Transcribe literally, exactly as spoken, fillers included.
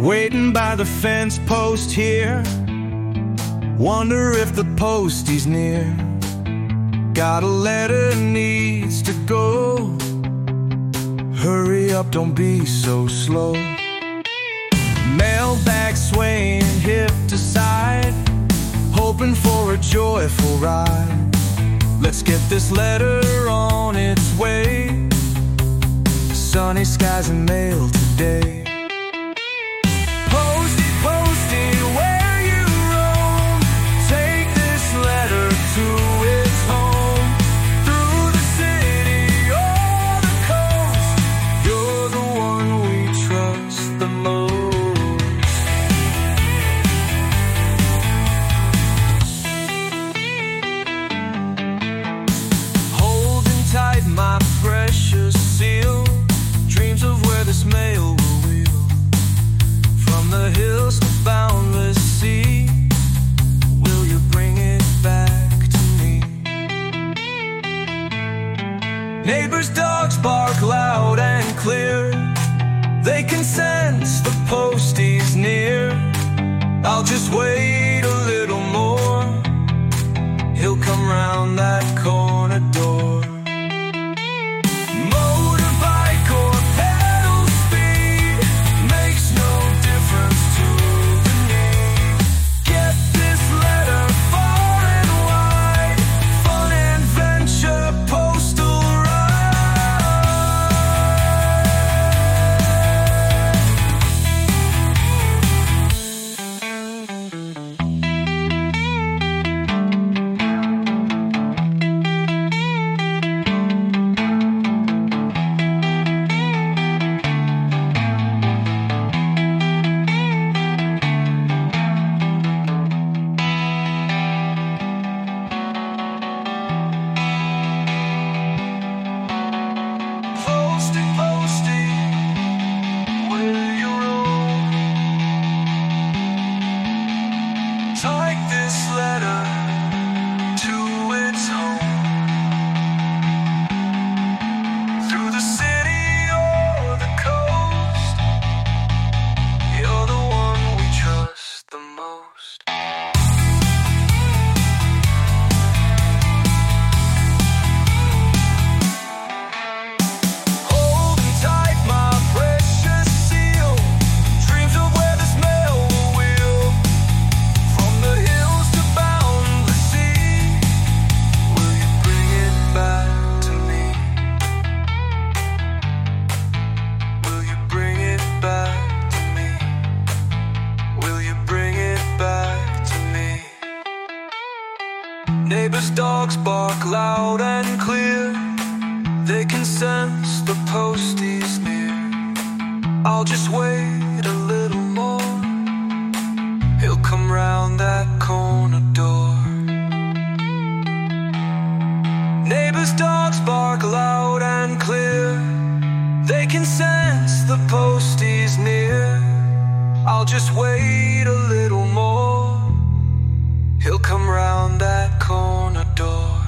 Waiting by the fence post here, wonder if the postie's near. Got a letter needs to go. Hurry up, don't be so slow. Mailbag swaying hip to side, hoping for a joyful ride. Let's get this letter on its way. Sunny skies and mail today. Postie, postie, where you roam, take this letter to its home. Through the city or the coast, you're the one we trust the most. Holding tight my precious seal, dreams of where this mail will wheel. From the hills to boundless sea, will you bring it back to me? Neighbors' dogs bark loud and clear, they can sense the postie's near. I'll just wait a little more, he'll come round that corner door. Motorbike or pedal speed makes no difference to the need. Get this letter far and wide, fun adventure postal Neighbors' dogs bark loud and clear, they can sense the postie's near. I'll just wait a little more, he'll come round that corner door. Neighbors' dogs bark loud and clear, they can sense the postie's near. I'll just wait a little more, he'll come round that corner door.